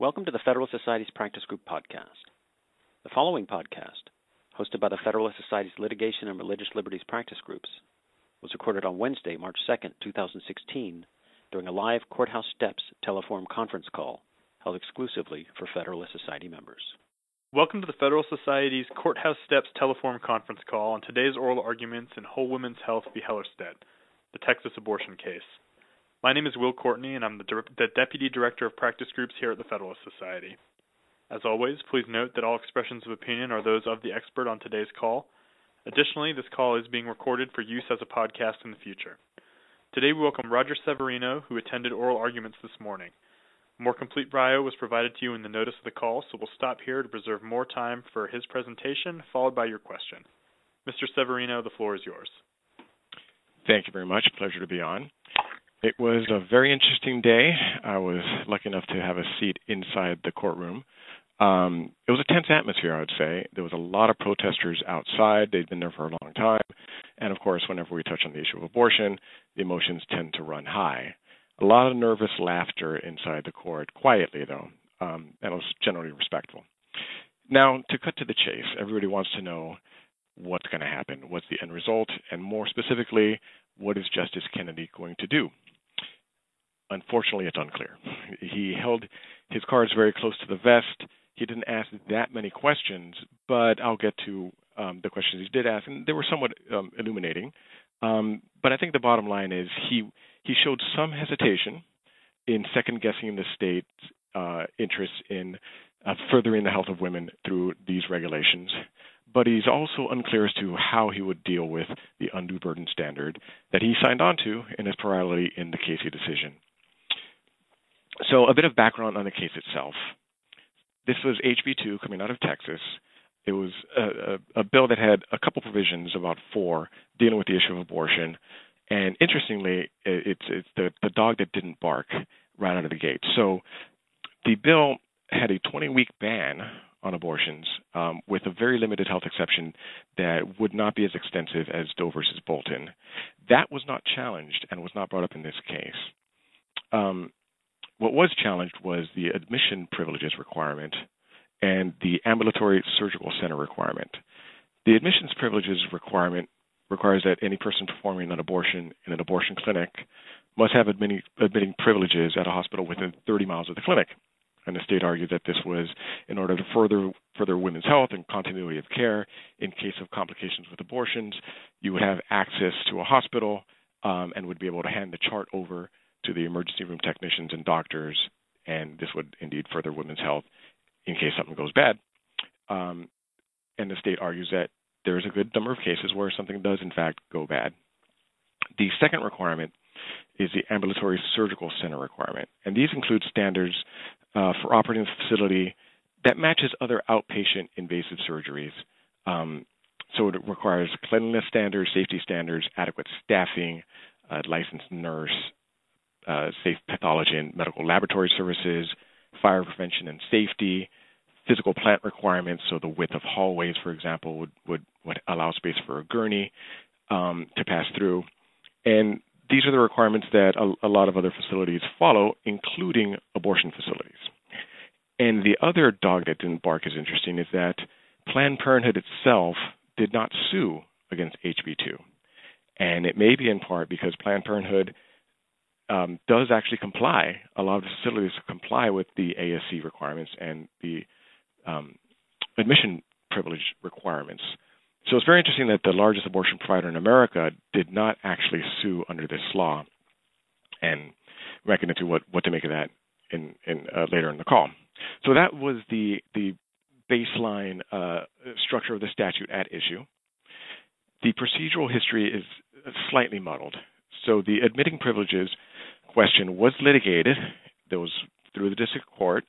Welcome to the Federalist Society's Practice Group podcast. The following podcast, hosted by the Federalist Society's Litigation and Religious Liberties Practice Groups, was recorded on Wednesday, March 2nd, 2016, during a live Courthouse Steps Teleforum conference call held exclusively for Federalist Society members. Welcome to the Federalist Society's Courthouse Steps Teleforum conference call on today's oral arguments in Whole Women's Health v. Hellerstedt, the Texas abortion case. My name is Will Courtney, and I'm the Deputy Director of Practice Groups here at the Federalist Society. As always, please note that all expressions of opinion are those of the expert on today's call. Additionally, this call is being recorded for use as a podcast in the future. Today we welcome Roger Severino, who attended oral arguments this morning. A more complete bio was provided to you in the notice of the call, so we'll stop here to preserve more time for his presentation, followed by your question. Mr. Severino, the floor is yours. Thank you very much. Pleasure to be on. It was a very interesting day. I was lucky enough to have a seat inside the courtroom. It was a tense atmosphere, I would say. There was a lot of protesters outside. They'd been there for a long time. And, of course, whenever we touch on the issue of abortion, the emotions tend to run high. A lot of nervous laughter inside the court, quietly, though, and it was generally respectful. Now, to cut to the chase, everybody wants to know what's going to happen, what's the end result, and more specifically, what is Justice Kennedy going to do? Unfortunately, it's unclear. He held his cards very close to the vest. He didn't ask that many questions, but I'll get to the questions he did ask, and they were somewhat illuminating. But I think the bottom line is he showed some hesitation in second-guessing the state's interests in furthering the health of women through these regulations. But he's also unclear as to how he would deal with the undue burden standard that he signed on to in his plurality in the Casey decision. So a bit of background on the case itself. This was HB 2 coming out of Texas. It was a bill that had a couple provisions, about four, dealing with the issue of abortion. And interestingly, it's the dog that didn't bark right out of the gate. So the bill had a 20-week ban on abortions with a very limited health exception that would not be as extensive as Doe versus Bolton. That was not challenged and was not brought up in this case. What was challenged was the admission privileges requirement and the ambulatory surgical center requirement. The admissions privileges requirement requires that any person performing an abortion in an abortion clinic must have admitting privileges at a hospital within 30 miles of the clinic. And the state argued that this was in order to further women's health and continuity of care. In case of complications with abortions, you would have access to a hospital and would be able to hand the chart over to the emergency room technicians and doctors, and this would indeed further women's health in case something goes bad. And the state argues that there is a good number of cases where something does, in fact, go bad. The second requirement is the ambulatory surgical center requirement, and these include standards for operating the facility that matches other outpatient invasive surgeries. So it requires cleanliness standards, safety standards, adequate staffing, licensed nurse, safe pathology and medical laboratory services, fire prevention and safety, physical plant requirements, so the width of hallways, for example, would allow space for a gurney to pass through. And these are the requirements that a lot of other facilities follow, including abortion facilities. And the other dog that didn't bark is interesting is that Planned Parenthood itself did not sue against HB 2. And it may be in part because Planned Parenthood does actually comply. A lot of the facilities comply with the ASC requirements and the admission privilege requirements. So it's very interesting that the largest abortion provider in America did not actually sue under this law, and we're going to get into what to make of that in later in the call. So that was the baseline structure of the statute at issue. The procedural history is slightly muddled. So the admitting privileges question was litigated. That was through the district court,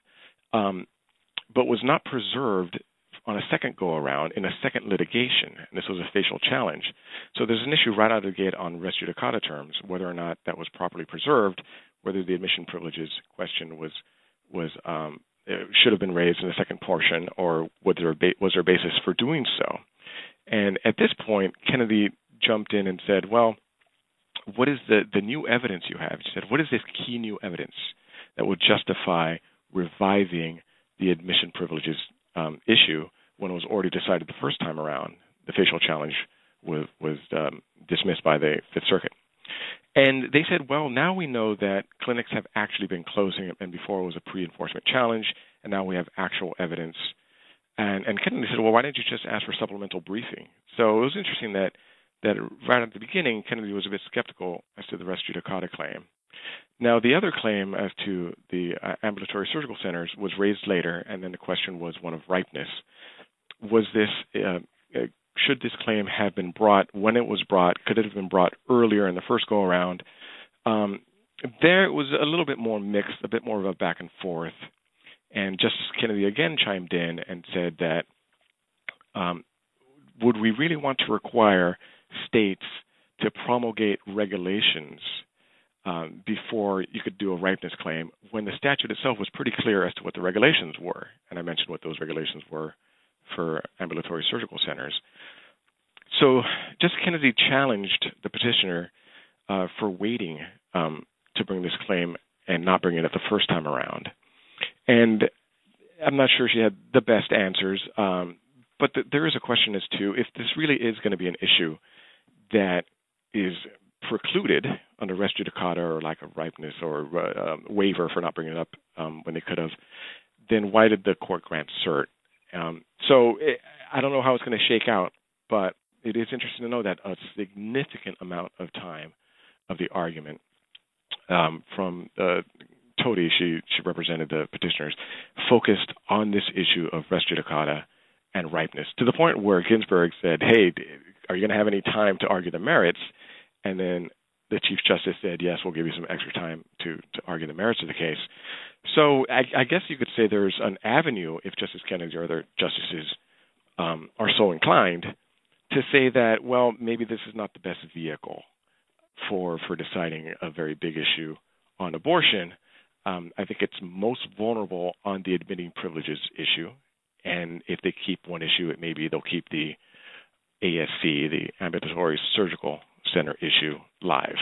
but was not preserved on a second go-around in a second litigation. And this was a facial challenge. So there's an issue right out of the gate on res judicata terms, whether or not that was properly preserved, whether the admission privileges question should have been raised in the second portion, or was there a basis for doing so? And at this point, Kennedy jumped in and said, well, what is the new evidence you have? She said, what is this key new evidence that would justify reviving the admission privileges issue when it was already decided the first time around. The facial challenge was dismissed by the Fifth Circuit. And they said, well, now we know that clinics have actually been closing, and before it was a pre-enforcement challenge, and now we have actual evidence. And Kennedy said, well, why didn't you just ask for supplemental briefing? So it was interesting that right at the beginning, Kennedy was a bit skeptical as to the res judicata claim. Now, the other claim as to the ambulatory surgical centers was raised later, and then the question was one of ripeness. Was this should this claim have been brought when it was brought? Could it have been brought earlier in the first go-around? There it was a little bit more mixed, a bit more of a back and forth. And Justice Kennedy again chimed in and said that would we really want to require states to promulgate regulations before you could do a ripeness claim when the statute itself was pretty clear as to what the regulations were? And I mentioned what those regulations were for ambulatory surgical centers. So Justice Kennedy challenged the petitioner for waiting to bring this claim and not bringing it up the first time around. And I'm not sure she had the best answers, but there is a question as to if this really is going to be an issue that is precluded under res judicata or lack of ripeness or waiver for not bringing it up when they could have, then why did the court grant cert? I don't know how it's going to shake out, but it is interesting to know that a significant amount of time of the argument from Todi, she represented the petitioners, focused on this issue of res judicata and ripeness, to the point where Ginsburg said, hey, are you going to have any time to argue the merits? And then the Chief Justice said, yes, we'll give you some extra time to argue the merits of the case. So I guess you could say there's an avenue, if Justice Kennedy or other justices are so inclined, to say that, well, maybe this is not the best vehicle for deciding a very big issue on abortion. I think it's most vulnerable on the admitting privileges issue. And if they keep one issue, maybe they'll keep the ASC, the ambulatory surgical center issue, live.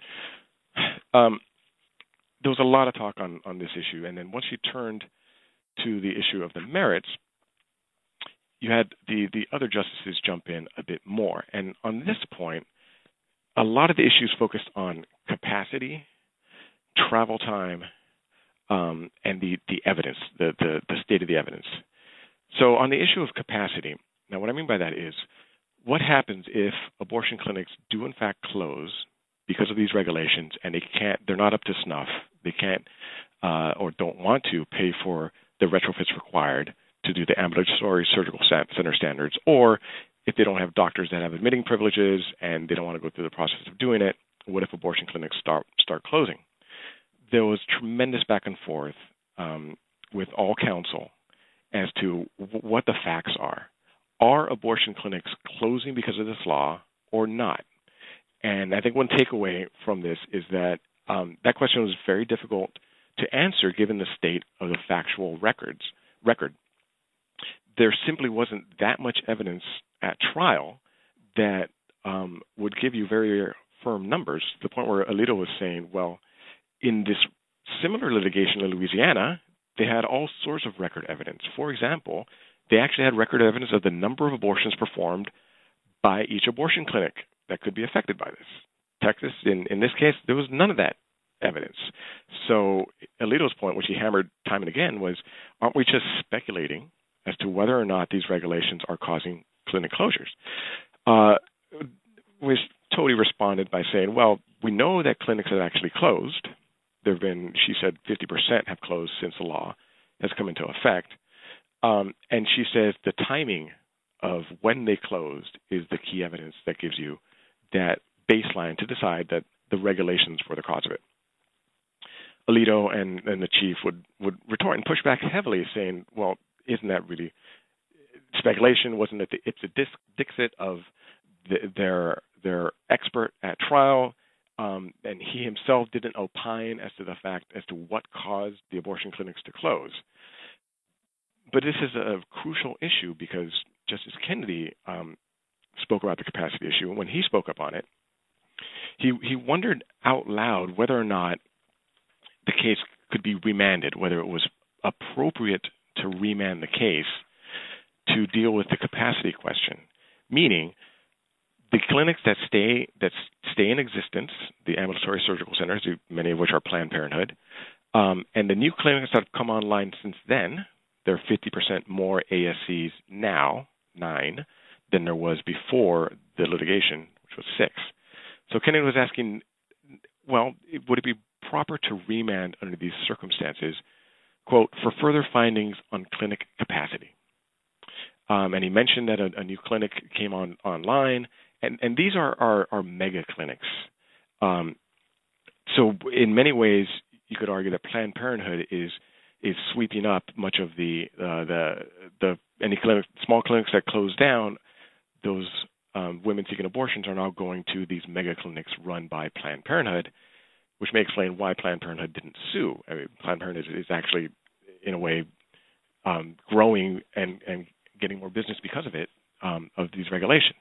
There was a lot of talk on this issue. And then once you turned to the issue of the merits, you had the other justices jump in a bit more. And on this point, a lot of the issues focused on capacity, travel time, and the evidence, the state of the evidence. So on the issue of capacity, now what I mean by that is, what happens if abortion clinics do in fact close because of these regulations and they're not up to snuff, they can't or don't want to pay for the retrofits required to do the ambulatory surgical center standards, or if they don't have doctors that have admitting privileges and they don't want to go through the process of doing it, what if abortion clinics start closing? There was tremendous back and forth with all counsel as to what the facts are. Are abortion clinics closing because of this law or not? And I think one takeaway from this is that that question was very difficult to answer given the state of the factual record. There simply wasn't that much evidence at trial that would give you very firm numbers, to the point where Alito was saying, well, in this similar litigation in Louisiana, they had all sorts of record evidence. For example, they actually had record evidence of the number of abortions performed by each abortion clinic that could be affected by this. Texas, in this case, there was none of that evidence. So Alito's point, which he hammered time and again, was, aren't we just speculating as to whether or not these regulations are causing clinic closures? Which Todi responded by saying, well, we know that clinics have actually closed. There have been, she said, 50% have closed since the law has come into effect. And she says the timing of when they closed is the key evidence that gives you that baseline to decide that the regulations were the cause of it. Alito and the chief would retort and push back heavily, saying, well, isn't that really speculation? Wasn't it? It's a dixit of their expert at trial, and he himself didn't opine as to the fact as to what caused the abortion clinics to close. But this is a crucial issue because Justice Kennedy spoke about the capacity issue. When he spoke up on it, he wondered out loud whether or not the case could be remanded, whether it was appropriate to remand the case to deal with the capacity question, meaning the clinics that stay in existence, the ambulatory surgical centers, many of which are Planned Parenthood, and the new clinics that have come online since then, there are 50% more ASCs now, 9, than there was before the litigation, which was 6. So Kennedy was asking, well, would it be proper to remand under these circumstances, quote, for further findings on clinic capacity? And he mentioned that a new clinic came online, and these are mega clinics. So in many ways, you could argue that Planned Parenthood is sweeping up much of the any small clinics that close down. Those women seeking abortions are now going to these mega clinics run by Planned Parenthood, which may explain why Planned Parenthood didn't sue. I mean, Planned Parenthood is actually, in a way, growing and getting more business because of it, of these regulations.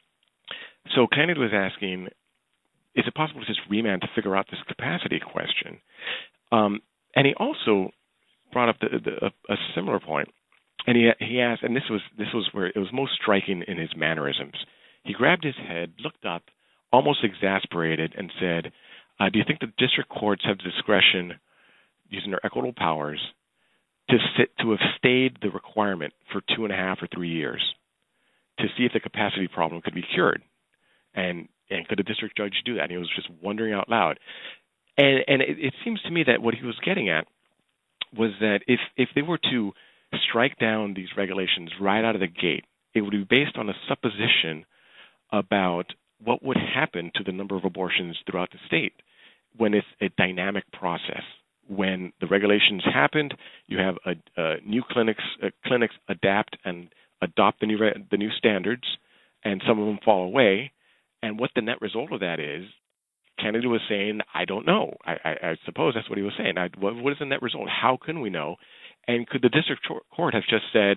So Kennedy was asking, is it possible to just remand to figure out this capacity question? And he also brought up a similar point, and he asked, and this was where it was most striking in his mannerisms. He grabbed his head, looked up, almost exasperated, and said, do you think the district courts have discretion, using their equitable powers, to have stayed the requirement for 2.5 or 3 years to see if the capacity problem could be cured? And could a district judge do that? And he was just wondering out loud. And it seems to me that what he was getting at was that if they were to strike down these regulations right out of the gate, it would be based on a supposition about what would happen to the number of abortions throughout the state when it's a dynamic process. When the regulations happened, you have new clinics adapt and adopt the new standards, and some of them fall away. And what the net result of that is, Kennedy was saying, I don't know. I suppose that's what he was saying. What is the net result? How can we know? And could the district court have just said,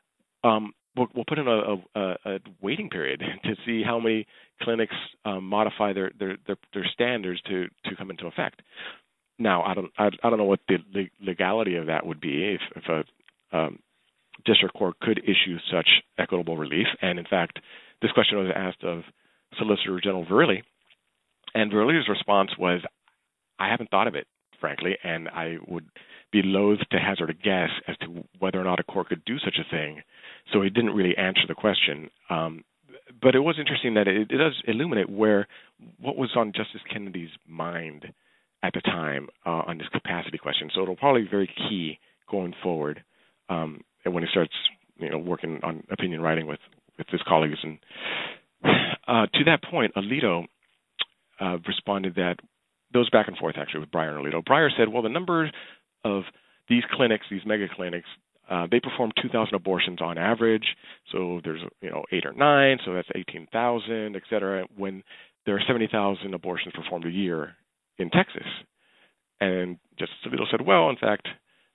we'll put in a waiting period to see how many clinics modify their standards to come into effect? Now, I don't know what the legality of that would be if a district court could issue such equitable relief. And in fact, this question was asked of Solicitor General Verrilli, and Verrilli's response was, I haven't thought of it, frankly, and I would be loath to hazard a guess as to whether or not a court could do such a thing. So he didn't really answer the question. But it was interesting that it does illuminate what was on Justice Kennedy's mind at the time on this capacity question. So it'll probably be very key going forward and when he starts working on opinion writing with his colleagues. And to that point, Alito responded that those back and forth actually with Breyer and Alito. Breyer said, well, the number of these clinics, these mega clinics, they perform 2,000 abortions on average. So there's 8 or 9, so that's 18,000, et cetera, when there are 70,000 abortions performed a year in Texas. And Justice Alito said, well, in fact,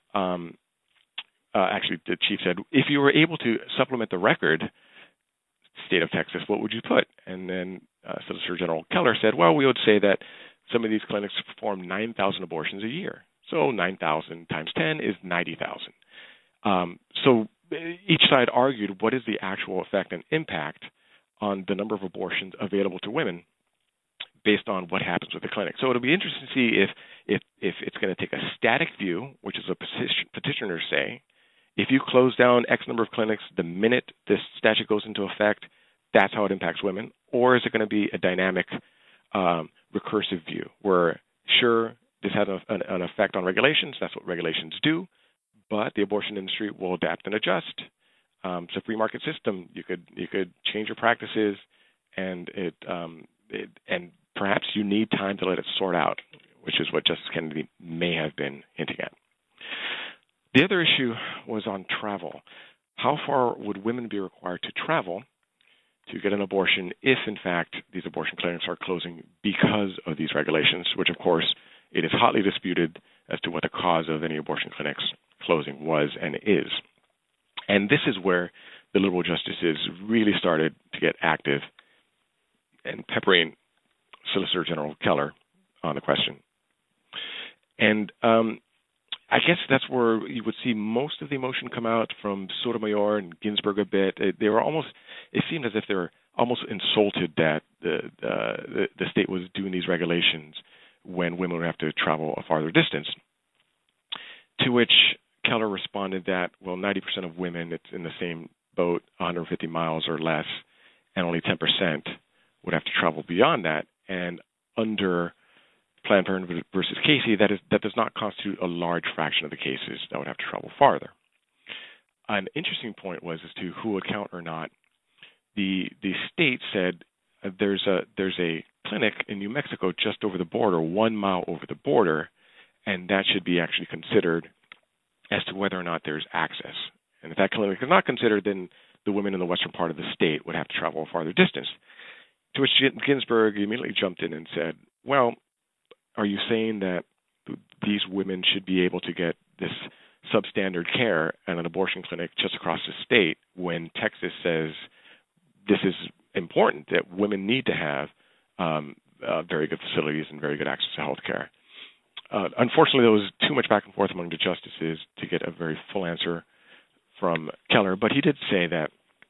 actually the chief said, if you were able to supplement the record, state of Texas, what would you put? And then Solicitor General Keller said, well, we would say that some of these clinics perform 9,000 abortions a year. So 9,000 times 10 is 90,000. So each side argued what is the actual effect and impact on the number of abortions available to women based on what happens with the clinic. So it'll be interesting to see if it's going to take a static view, which is what petitioners say. If you close down X number of clinics the minute this statute goes into effect, that's how it impacts women. Or is it going to be a dynamic, recursive view where, sure, this has an effect on regulations. That's what regulations do. But the abortion industry will adapt and adjust. It's a free market system. You could change your practices, and and perhaps you need time to let it sort out, which is what Justice Kennedy may have been hinting at. The other issue was on travel. How far would women be required to travel to get an abortion if, in fact, these abortion clinics are closing because of these regulations, which, of course, it is hotly disputed as to what the cause of any abortion clinics closing was and is. And this is where the liberal justices really started to get active and peppering Solicitor General Keller on the question. And I guess that's where you would see most of the emotion come out from Sotomayor and Ginsburg a bit. They were almost, it seemed as if they were almost insulted that the state was doing these regulations when women would have to travel a farther distance. To which Keller responded that, well, 90% of women, it's in the same boat, 150 miles or less, and only 10% would have to travel beyond that. And under Planned Parenthood versus Casey, that does not constitute a large fraction of the cases that would have to travel farther. An interesting point was as to who would count or not. The state said there's a clinic in New Mexico just over the border, 1 mile over the border, and that should be actually considered as to whether or not there's access. And if that clinic is not considered, then the women in the western part of the state would have to travel a farther distance. To which Ginsburg immediately jumped in and said, well, are you saying that these women should be able to get this substandard care at an abortion clinic just across the state when Texas says this is important, that women need to have very good facilities and very good access to health care? Unfortunately, there was too much back and forth among the justices to get a very full answer from Keller, but he did say that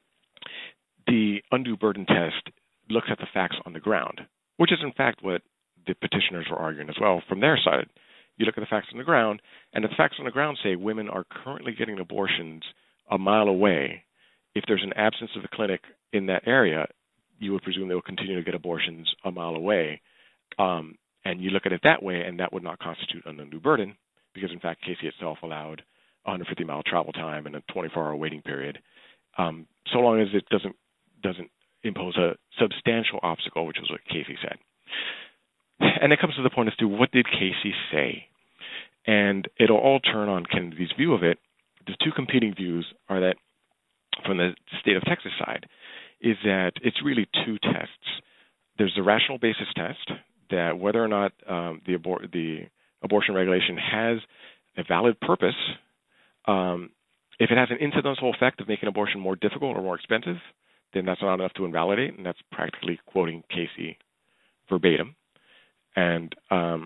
the undue burden test looks at the facts on the ground, which is in fact what the petitioners were arguing as well from their side. You look at the facts on the ground, and the facts on the ground say women are currently getting abortions a mile away. If there's an absence of a clinic in that area, you would presume they will continue to get abortions a mile away. And you look at it that way, and that would not constitute an undue burden, because in fact Casey itself allowed 150-mile travel time and a 24-hour waiting period, so long as it doesn't impose a substantial obstacle, which is what Casey said. And it comes to the point as to what did Casey say? And it'll all turn on Kennedy's view of it. The two competing views are that, from the state of Texas side, is that it's really two tests. There's the rational basis test, that whether or not the abortion regulation has a valid purpose. If it has an incidental effect of making abortion more difficult or more expensive, then that's not enough to invalidate, and that's practically quoting Casey verbatim. And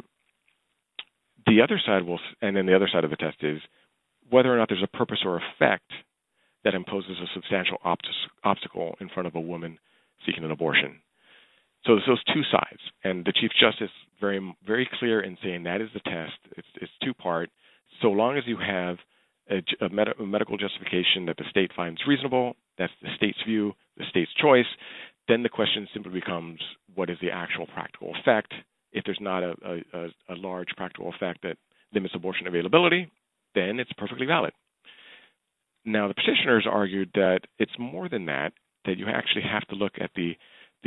the other side the other side of the test is whether or not there's a purpose or effect that imposes a substantial obstacle in front of a woman seeking an abortion. So there's those two sides, and the Chief Justice very, very clear in saying that is the test. It's two-part. So long as you have a medical justification that the state finds reasonable, that's the state's view, the state's choice, then the question simply becomes, what is the actual practical effect? If there's not a large practical effect that limits abortion availability, then it's perfectly valid. Now, the petitioners argued that it's more than that you actually have to look at the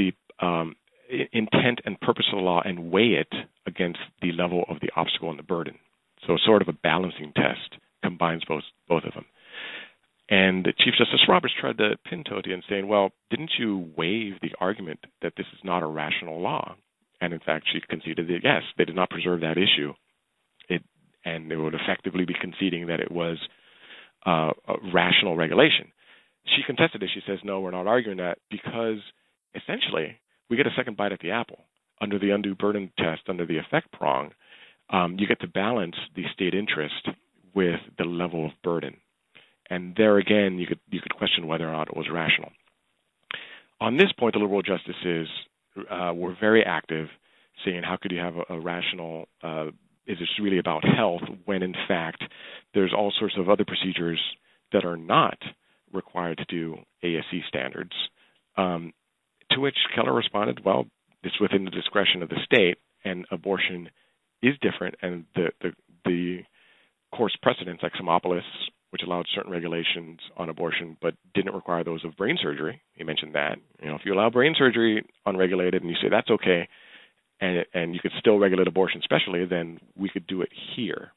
intent and purpose of the law and weigh it against the level of the obstacle and the burden. So sort of a balancing test combines both of them. And Chief Justice Roberts tried to pin Toty in saying, well, didn't you waive the argument that this is not a rational law? And in fact, she conceded that, yes, they did not preserve that issue. And they would effectively be conceding that it was a rational regulation. She contested it. She says, no, we're not arguing that, because essentially we get a second bite at the apple. Under the undue burden test, under the effect prong, you get to balance the state interest with the level of burden. And there again, you could question whether or not it was rational. On this point, the liberal justices were very active, saying how could you have a rational, is this really about health, when in fact there's all sorts of other procedures that are not required to do ASC standards. To which Keller responded, well, it's within the discretion of the state, and abortion is different, and the court's precedents, like Simopoulos, which allowed certain regulations on abortion but didn't require those of brain surgery. He mentioned that. If you allow brain surgery unregulated and you say that's okay, and you could still regulate abortion specially, then we could do it here.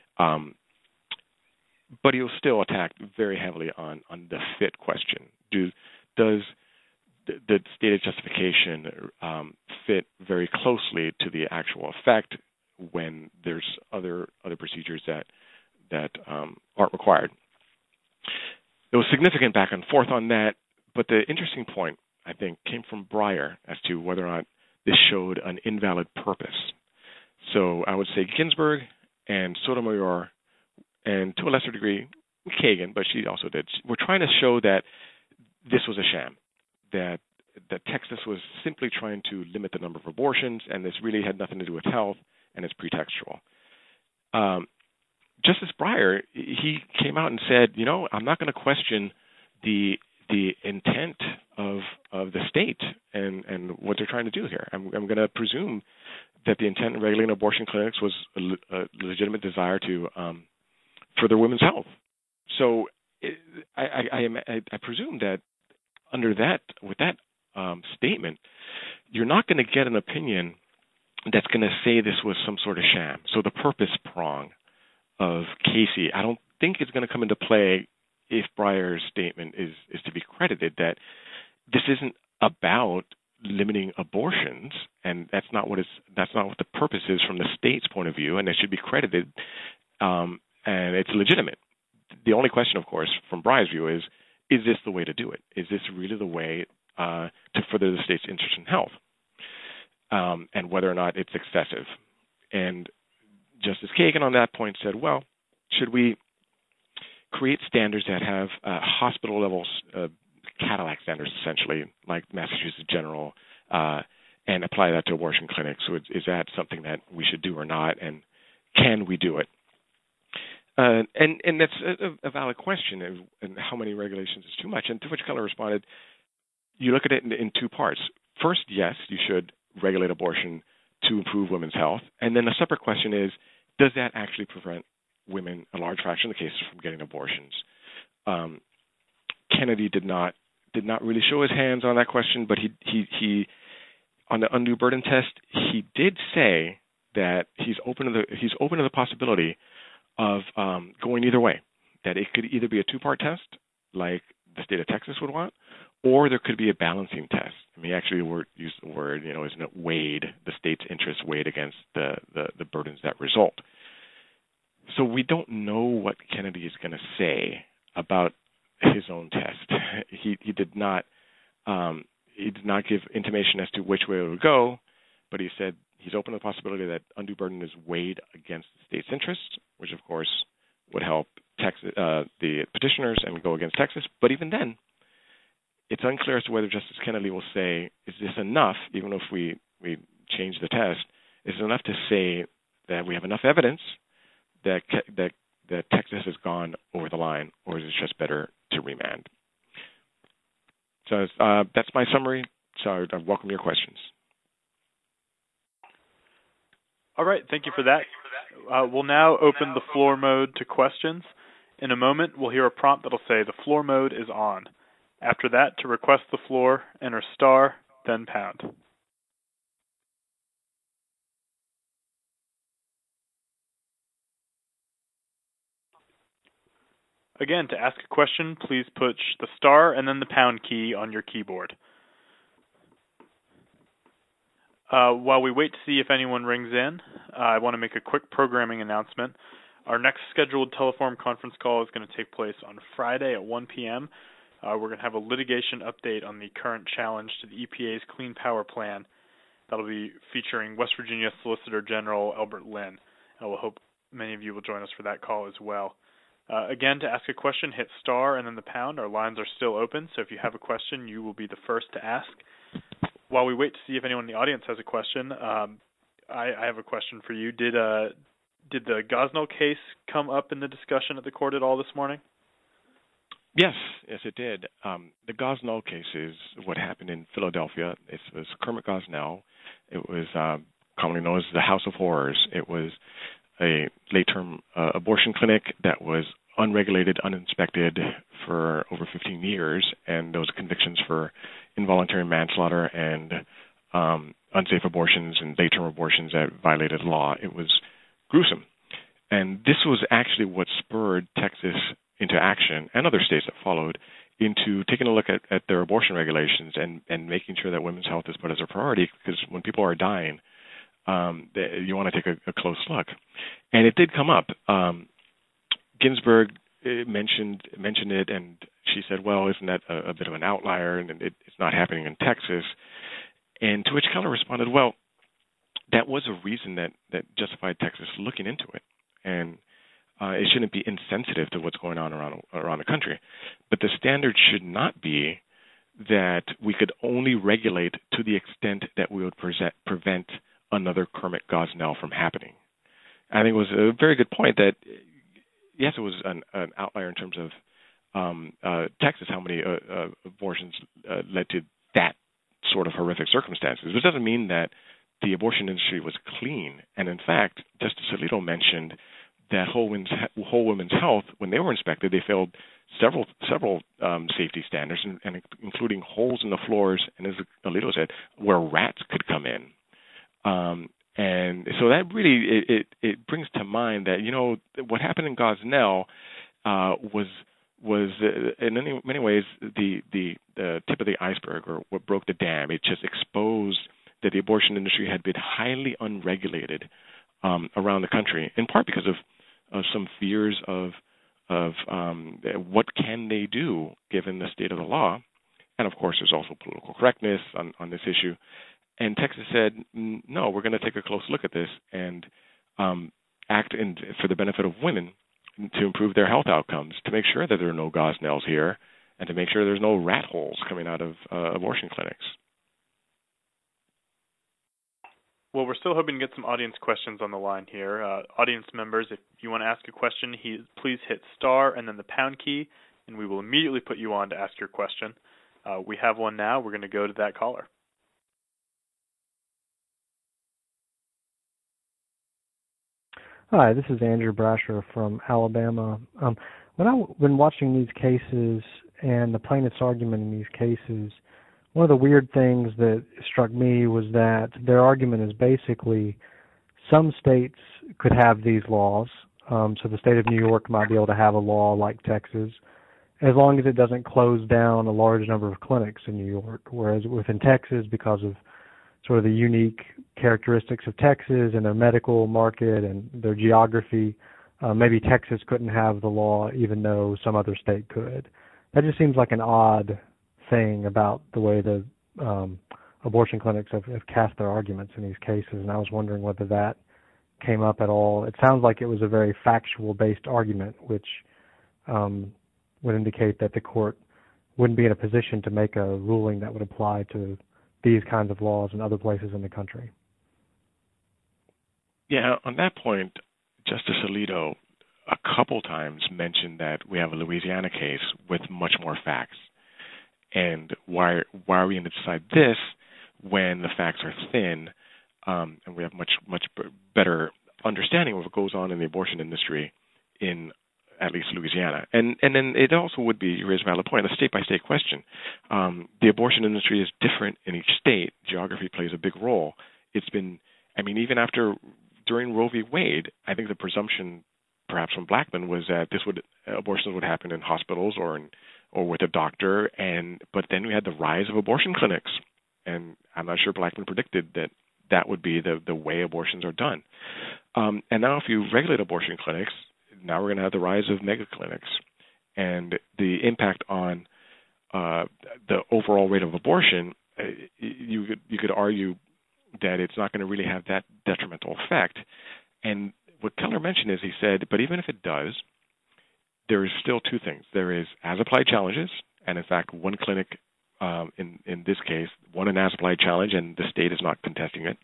But he'll still attack very heavily on the fit question. Does the stated justification fit very closely to the actual effect when there's other procedures that aren't required? There was significant back and forth on that, but the interesting point, I think, came from Breyer as to whether or not this showed an invalid purpose. So I would say Ginsburg and Sotomayor and to a lesser degree, Kagan, but she also did, were trying to show that this was a sham, that Texas was simply trying to limit the number of abortions, and this really had nothing to do with health, and it's pretextual. Justice Breyer, he came out and said, I'm not going to question the intent of the state and what they're trying to do here. I'm going to presume that the intent in regulating abortion clinics was a legitimate desire to further women's health. So I presume that under that, with that statement, you're not going to get an opinion that's going to say this was some sort of sham. So the purpose prong of Casey, I don't think it's going to come into play if Breyer's statement is to be credited, that this isn't about limiting abortions, and that's not what the purpose is from the state's point of view, and it should be credited, and it's legitimate. The only question, of course, from Breyer's view is this the way to do it? Is this really the way to further the state's interest in health, and whether or not it's excessive? And Justice Kagan on that point said, well, should we create standards that have hospital levels, Cadillac standards essentially, like Massachusetts General, and apply that to abortion clinics? So is that something that we should do or not, and can we do it? And that's a valid question, and how many regulations is too much? And to which Keller responded, you look at it in two parts. First, yes, you should regulate abortion to improve women's health. And then a separate question is, does that actually prevent women, a large fraction of the cases, from getting abortions? Kennedy did not really show his hands on that question, but he on the undue burden test, he did say that he's open to the possibility of going either way, that it could either be a two-part test, like the state of Texas would want, or there could be a balancing test. I mean, actually, used the word, isn't it, weighed, the state's interests weighed against the burdens that result. So we don't know what Kennedy is going to say about his own test. He did not give intimation as to which way it would go, but he said he's open to the possibility that undue burden is weighed against the state's interests, which of course would help Texas, the petitioners, and go against Texas. But even then, it's unclear as to whether Justice Kennedy will say, is this enough, even if we change the test, is it enough to say that we have enough evidence that Texas has gone over the line, or is it just better to remand? So that's my summary. So I welcome your questions. All right, thank you for that. We'll now open the floor mode to questions. In a moment, we'll hear a prompt that'll say the floor mode is on. After that, to request the floor, enter star, then pound. Again, to ask a question, please push the star and then the pound key on your keyboard. While we wait to see if anyone rings in, I want to make a quick programming announcement. Our next scheduled Teleform conference call is going to take place on Friday at 1 p.m. We're going to have a litigation update on the current challenge to the EPA's Clean Power Plan. That'll be featuring West Virginia Solicitor General Elbert Lynn. We'll hope many of you will join us for that call as well. Again, to ask a question, hit star and then the pound. Our lines are still open, so if you have a question, you will be the first to ask. While we wait to see if anyone in the audience has a question, I have a question for you. Did the Gosnell case come up in the discussion at the court at all this morning? Yes, it did. The Gosnell case is what happened in Philadelphia. It was Kermit Gosnell. It was commonly known as the House of Horrors. It was a late-term abortion clinic that was unregulated, uninspected for over 15 years, and there was convictions for involuntary manslaughter and unsafe abortions and late-term abortions that violated law. It was gruesome. And this was actually what spurred Texas into action, and other states that followed, into taking a look at their abortion regulations and making sure that women's health is put as a priority, because when people are dying, you want to take a close look. And it did come up. Ginsburg mentioned it, and she said, well, isn't that a bit of an outlier, and it's not happening in Texas? And to which Keller responded, well, that was a reason that justified Texas looking into it. And It shouldn't be insensitive to what's going on around the country. But the standard should not be that we could only regulate to the extent that we would prevent another Kermit Gosnell from happening. I think it was a very good point that, yes, it was an outlier in terms of Texas, how many abortions led to that sort of horrific circumstances. Which doesn't mean that the abortion industry was clean. And in fact, Justice Alito mentioned that Whole Women's Health, when they were inspected, they failed several safety standards, and including holes in the floors, and as Alito said, where rats could come in. And so that really it brings to mind that, you know, what happened in Gosnell was in many ways the tip of the iceberg, or what broke the dam. It just exposed that the abortion industry had been highly unregulated around the country, in part because of some fears of what can they do given the state of the law. And of course, there's also political correctness on this issue. And Texas said, no, we're going to take a close look at this and act for the benefit of women to improve their health outcomes, to make sure that there are no Gosnells here, and to make sure there's no rat holes coming out of abortion clinics. Well, we're still hoping to get some audience questions on the line here. Audience members, if you want to ask a question, please hit star and then the pound key, and we will immediately put you on to ask your question. We have one now. We're going to go to that caller. Hi, this is Andrew Brasher from Alabama. When I've been watching these cases and the plaintiff's argument in these cases, one of the weird things that struck me was that their argument is basically some states could have these laws. So the state of New York might be able to have a law like Texas, as long as it doesn't close down a large number of clinics in New York. Whereas within Texas, because of sort of the unique characteristics of Texas and their medical market and their geography, maybe Texas couldn't have the law even though some other state could. That just seems like an odd thing about the way the abortion clinics have cast their arguments in these cases, and I was wondering whether that came up at all. It sounds like it was a very factual-based argument, which would indicate that the court wouldn't be in a position to make a ruling that would apply to these kinds of laws in other places in the country. Yeah, on that point, Justice Alito a couple times mentioned that we have a Louisiana case with much more facts. And why are we going to decide this when the facts are thin, and we have much better understanding of what goes on in the abortion industry in at least Louisiana. And then it also would be, you raise a valid point, a state-by-state question. The abortion industry is different in each state. Geography plays a big role. It's been, I mean, even during Roe v. Wade, I think the presumption, perhaps from Blackmun, was that abortions would happen in hospitals or with a doctor, but then we had the rise of abortion clinics. And I'm not sure Blackmun predicted that would be the way abortions are done. And now if you regulate abortion clinics, now we're going to have the rise of mega clinics, and the impact on the overall rate of abortion. You could argue that it's not going to really have that detrimental effect. And what Keller mentioned is, he said, but even if it does, there is still two things. There is as-applied challenges, and in fact, one clinic in this case won an as-applied challenge, and the state is not contesting it.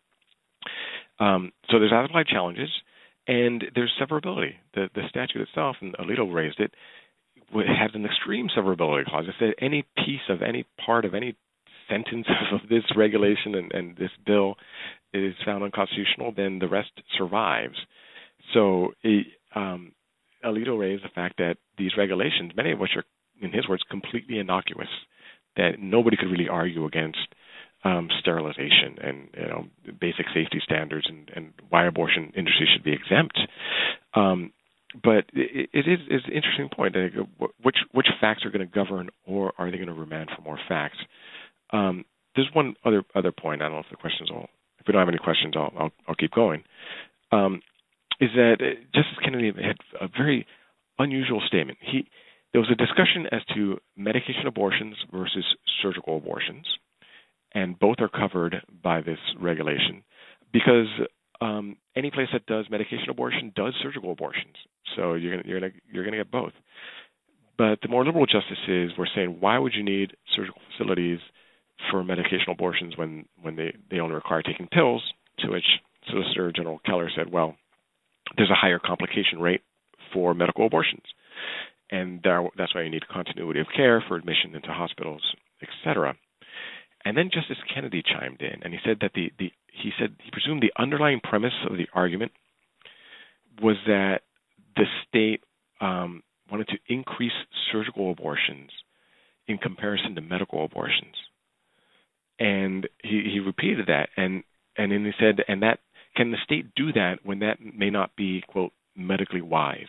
So there's as-applied challenges. And there's severability. The statute itself, and Alito raised it, has an extreme severability clause. It said any piece of any part of any sentence of this regulation and this bill is found unconstitutional, then the rest survives. So Alito raised the fact that these regulations, many of which are, in his words, completely innocuous, that nobody could really argue against sterilization and basic safety standards and why abortion industry should be exempt. But it is an interesting point. Which facts are going to govern, or are they going to remand for more facts? There's one other point. I don't know if the questions if we don't have any questions, I'll keep going. Is that Justice Kennedy had a very unusual statement. There was a discussion as to medication abortions versus surgical abortions, and both are covered by this regulation, because any place that does medication abortion does surgical abortions. So you're gonna get both. But the more liberal justices were saying, why would you need surgical facilities for medication abortions when they only require taking pills? To which Solicitor General Keller said, well, there's a higher complication rate for medical abortions, and that's why you need continuity of care for admission into hospitals, etc. And then Justice Kennedy chimed in, and he said that he presumed the underlying premise of the argument was that the state wanted to increase surgical abortions in comparison to medical abortions. And he repeated that, and then he said, and that can the state do that when that may not be, quote, medically wise?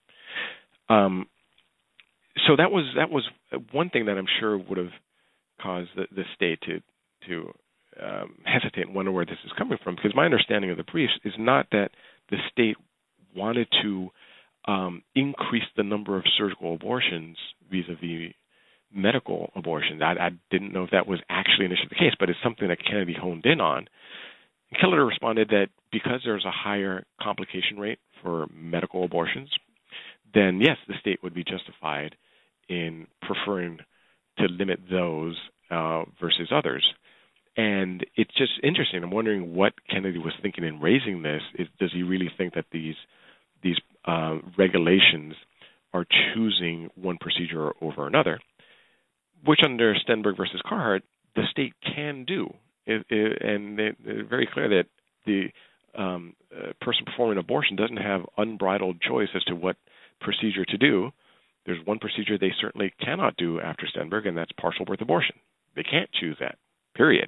So that was one thing that I'm sure would have caused the state to hesitate and wonder where this is coming from, because my understanding of the briefs is not that the state wanted to increase the number of surgical abortions vis-a-vis medical abortions. I didn't know if that was actually initially the case, but it's something that Kennedy honed in on. And Keller responded that because there's a higher complication rate for medical abortions, then yes, the state would be justified in preferring to limit those versus others. And it's just interesting. I'm wondering what Kennedy was thinking in raising this. Does he really think that these regulations are choosing one procedure over another, which under Stenberg versus Carhart, the state can do. And they're very clear that the person performing abortion doesn't have unbridled choice as to what procedure to do. There's one procedure they certainly cannot do after Stenberg, and that's partial birth abortion. They can't choose that, period.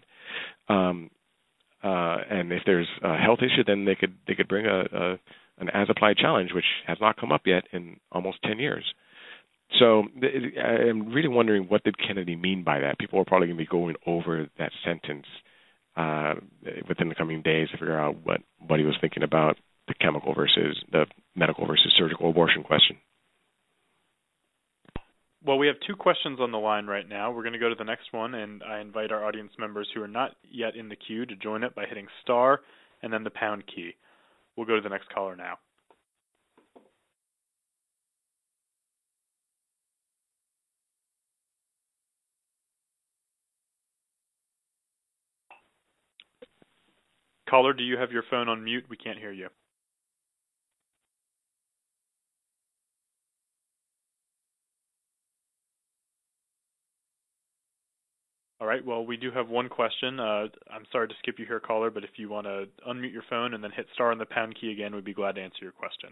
And if there's a health issue, then they could bring an as-applied challenge, which has not come up yet in almost 10 years. So I'm really wondering, what did Kennedy mean by that? People are probably going to be going over that sentence within the coming days to figure out what he was thinking about the medical versus surgical abortion question. Well, we have two questions on the line right now. We're going to go to the next one, and I invite our audience members who are not yet in the queue to join it by hitting star and then the pound key. We'll go to the next caller now. Caller, do you have your phone on mute? We can't hear you. All right, well, we do have one question. I'm sorry to skip you here, caller, but if you want to unmute your phone and then hit star and the pound key again, we'd be glad to answer your question.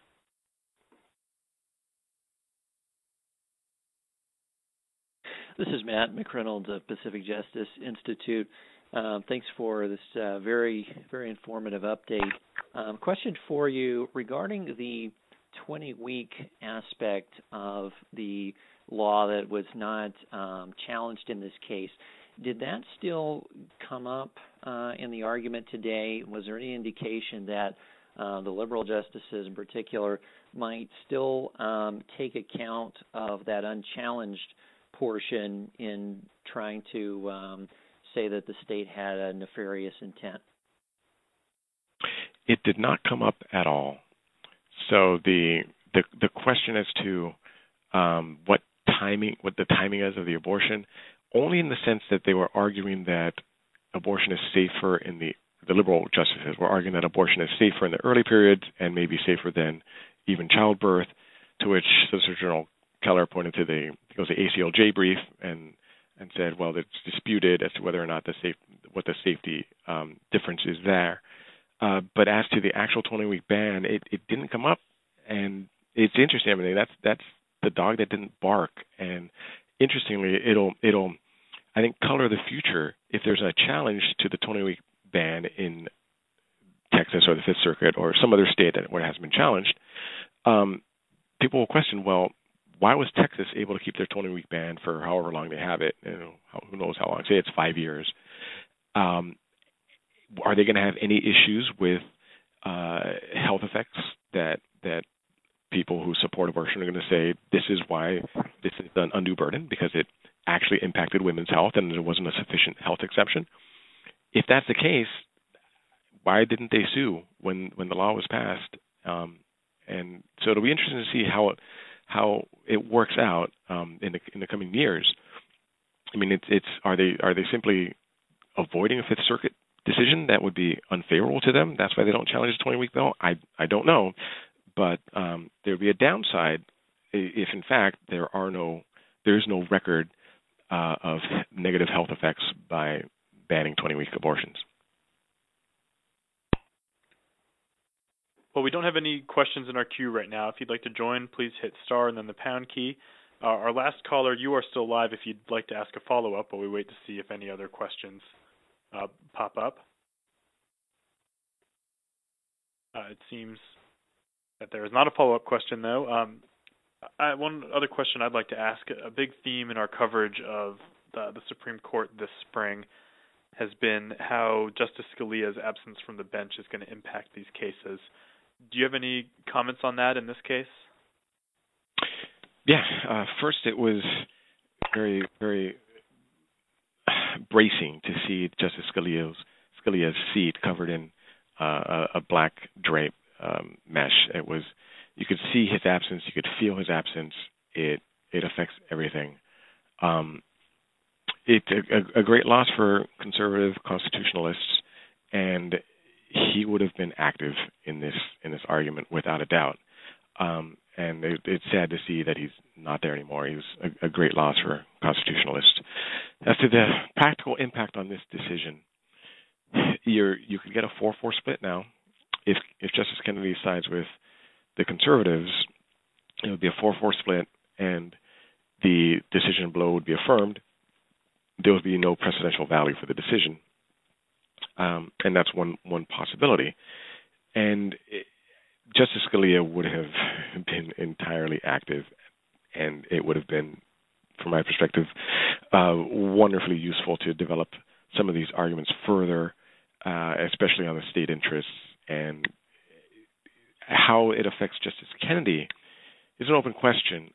This is Matt McReynolds of Pacific Justice Institute. Thanks for this very, very informative update. Question for you regarding the 20-week aspect of the law that was not challenged in this case. Did that still come up in the argument today? Was there any indication that the liberal justices in particular might still take account of that unchallenged portion in trying to say that the state had a nefarious intent? It did not come up at all. So the question as to what the timing is of the abortion, only in the sense that they were arguing that abortion is safer in the liberal justices were arguing that abortion is safer in the early periods and maybe safer than even childbirth, to which Solicitor General Keller pointed to the ACLJ brief and said, well, it's disputed as to whether or not what the safety difference is there. But as to the actual 20-week ban, it didn't come up, and it's interesting. I mean, that's the dog that didn't bark. And interestingly, it'll I think color the future if there's a challenge to the 20-week ban in Texas or the Fifth Circuit or some other state where it has been challenged. People will question, well, why was Texas able to keep their 20-week ban for however long they have it? Who knows how long? Say it's 5 years. Are they going to have any issues with health effects that people who support abortion are going to say this is why this is an undue burden, because it actually impacted women's health and there wasn't a sufficient health exception? If that's the case, why didn't they sue when the law was passed? And so it'll be interesting to see how it works out in the coming years. I mean, are they simply avoiding a Fifth Circuit decision that would be unfavorable to them? That's why they don't challenge the 20-week bill. I don't know, but there would be a downside if, in fact, there is no record of negative health effects by banning 20-week abortions. Well, we don't have any questions in our queue right now. If you'd like to join, please hit star and then the pound key. Our last caller, you are still live if you'd like to ask a follow-up, while we wait to see if any other questions pop up. It seems that there is not a follow-up question, though. One other question I'd like to ask, a big theme in our coverage of the Supreme Court this spring has been how Justice Scalia's absence from the bench is going to impact these cases. Do you have any comments on that in this case? Yeah. First, it was very, very bracing to see Justice Scalia's seat covered in a black drape mesh. You could see his absence. You could feel his absence. It affects everything. It's a great loss for conservative constitutionalists, and he would have been active in this argument without a doubt. And it's sad to see that he's not there anymore. He was a great loss for constitutionalists. As to the practical impact on this decision, you could get a 4-4 split now. If Justice Kennedy sides with the conservatives, it would be a 4-4 split, and the decision below would be affirmed. There would be no precedential value for the decision, and that's one possibility. And Justice Scalia would have been entirely active, and it would have been, from my perspective, wonderfully useful to develop some of these arguments further, especially on the state interests, and how it affects Justice Kennedy is an open question.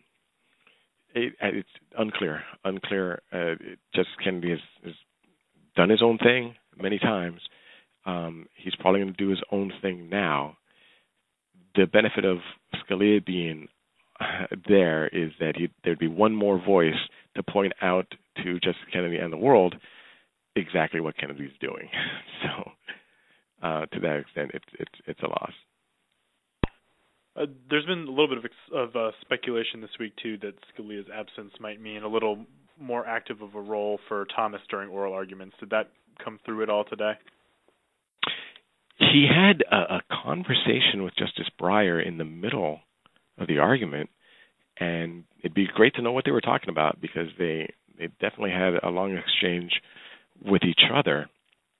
It's unclear. Justice Kennedy has done his own thing many times. He's probably going to do his own thing now. The benefit of Scalia being there is that there'd be one more voice to point out to Justice Kennedy and the world exactly what Kennedy's doing. So, to that extent, it's a loss. There's been a little bit of speculation this week, too, that Scalia's absence might mean a little more active of a role for Thomas during oral arguments. Did that come through at all today? He had a conversation with Justice Breyer in the middle of the argument, and it'd be great to know what they were talking about, because they definitely had a long exchange with each other.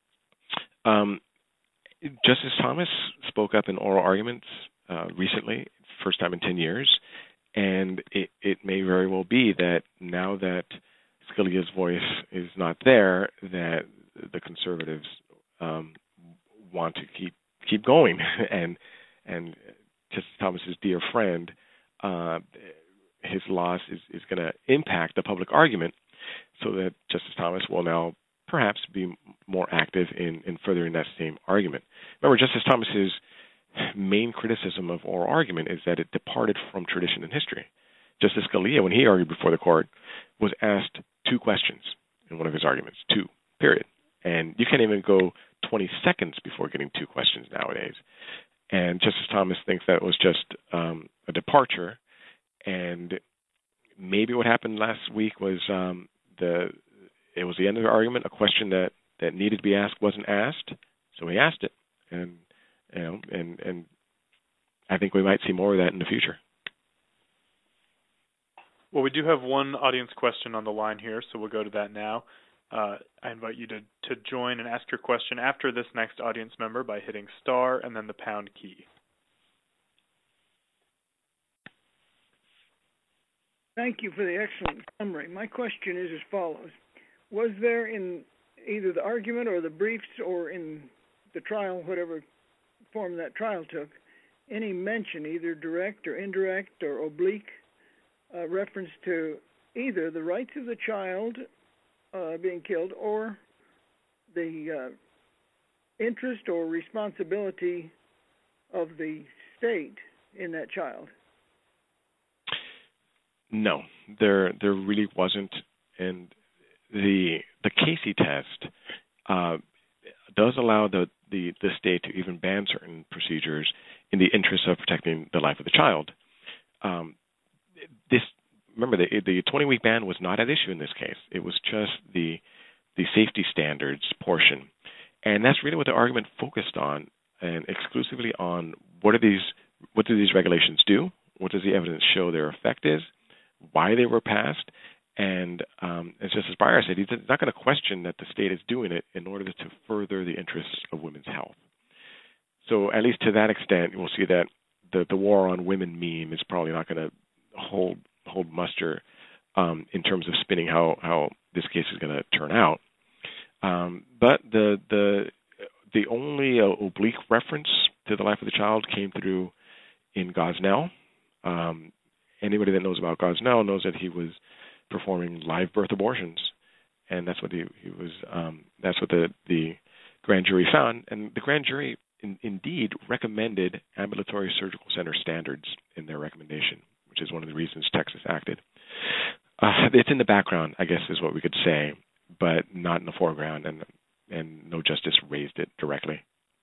Justice Thomas spoke up in oral arguments recently, first time in 10 years, and it may very well be that now that Scalia's voice is not there, that the conservatives want to keep going, and Justice Thomas's dear friend, his loss is going to impact the public argument, so that Justice Thomas will now perhaps be more active in furthering that same argument. Remember, Justice Thomas's main criticism of oral argument is that it departed from tradition and history. Justice Scalia, when he argued before the court, was asked 2 questions in one of his arguments, 2, period. And you can't even go 20 seconds before getting 2 questions nowadays. And Justice Thomas thinks that was just a departure. And maybe what happened last week was it was the end of the argument. A question that needed to be asked wasn't asked, so he asked it. And I think we might see more of that in the future. Well, we do have one audience question on the line here, so we'll go to that now. I invite you to join and ask your question after this next audience member by hitting star and then the pound key. Thank you for the excellent summary. My question is as follows. Was there in either the argument or the briefs or in the trial, whatever form that trial took, any mention, either direct or indirect or oblique, reference to either the rights of the child being killed or the interest or responsibility of the state in that child? No, there really wasn't, and the Casey test does allow the state to even ban certain procedures in the interest of protecting the life of the child. Remember, the 20-week ban was not at issue in this case. It was just the safety standards portion, and that's really what the argument focused on, and exclusively on what do these regulations do? What does the evidence show their effect is? Why they were passed? And as Justice Breyer said, he's not going to question that the state is doing it in order to further the interests of women's health. So at least to that extent, we'll see that the war on women meme is probably not going to hold muster in terms of spinning how this case is going to turn out. But the only oblique reference to the life of the child came through in Gosnell. Anybody that knows about Gosnell knows that he was performing live birth abortions, and that's what he was. That's what the grand jury found, and the grand jury indeed recommended ambulatory surgical center standards in their recommendation, which is one of the reasons Texas acted. It's in the background, I guess, is what we could say, but not in the foreground, and no justice raised it directly.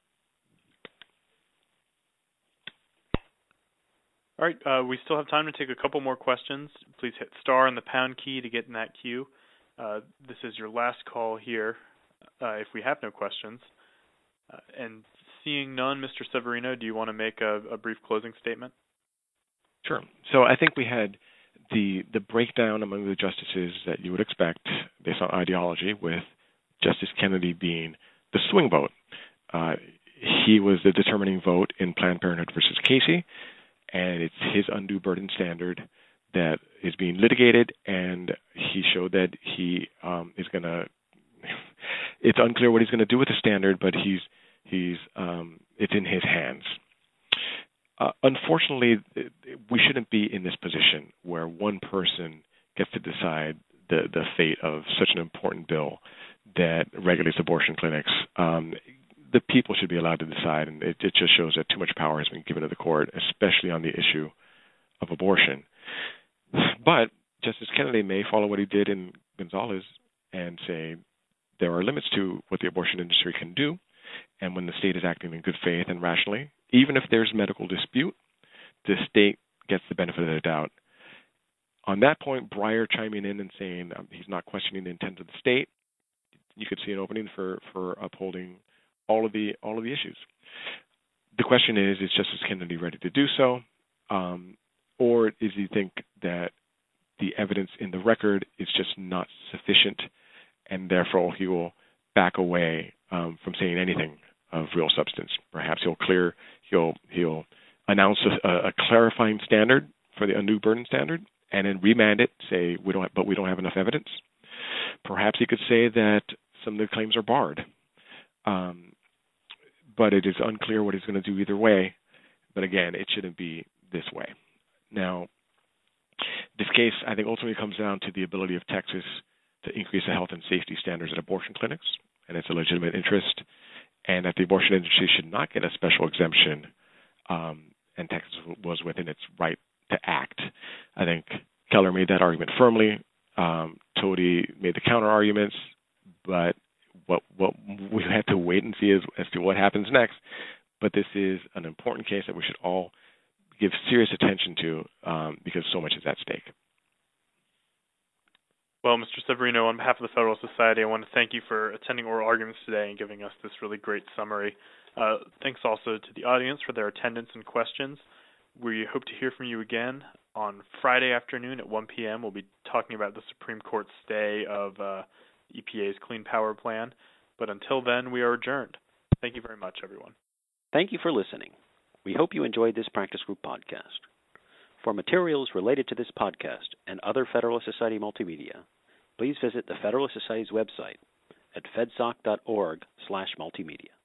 All right, we still have time to take a couple more questions. Please hit star and the pound key to get in that queue. This is your last call here if we have no questions. And seeing none, Mr. Severino, do you want to make a brief closing statement? Sure. So I think we had the breakdown among the justices that you would expect based on ideology, with Justice Kennedy being the swing vote. He was the determining vote in Planned Parenthood versus Casey, and it's his undue burden standard that is being litigated, and he showed that he is going to. It's unclear what he's going to do with the standard, but it's in his hands. Unfortunately, we shouldn't be in this position where one person gets to decide the fate of such an important bill that regulates abortion clinics. The people should be allowed to decide, and it just shows that too much power has been given to the court, especially on the issue of abortion. But Justice Kennedy may follow what he did in Gonzalez and say there are limits to what the abortion industry can do, and when the state is acting in good faith and rationally, even if there's medical dispute, the state gets the benefit of the doubt. On that point, Breyer chiming in and saying he's not questioning the intent of the state, you could see an opening for upholding all of the issues. The question is Justice Kennedy ready to do so, or does he think that the evidence in the record is just not sufficient, and therefore he will back away from saying anything of real substance? Perhaps he'll announce a clarifying standard for the undue burden standard, and then remand it, say we don't have enough evidence. Perhaps he could say that some of the claims are barred. But it is unclear what he's going to do either way. But again, it shouldn't be this way. Now, this case, I think, ultimately comes down to the ability of Texas to increase the health and safety standards at abortion clinics, and it's a legitimate interest, and that the abortion industry should not get a special exemption, and Texas was within its right to act. I think Keller made that argument firmly. Tody made the counter arguments, but what we have to wait and see as to what happens next. But this is an important case that we should all give serious attention to because so much is at stake. Well, Mr. Severino, on behalf of the Federalist Society, I want to thank you for attending oral arguments today and giving us this really great summary. Thanks also to the audience for their attendance and questions. We hope to hear from you again on Friday afternoon at 1 p.m. We'll be talking about the Supreme Court stay of EPA's Clean Power Plan. But until then, we are adjourned. Thank you very much, everyone. Thank you for listening. We hope you enjoyed this practice group podcast. For materials related to this podcast and other Federalist Society multimedia, please visit the Federalist Society's website at fedsoc.org/multimedia.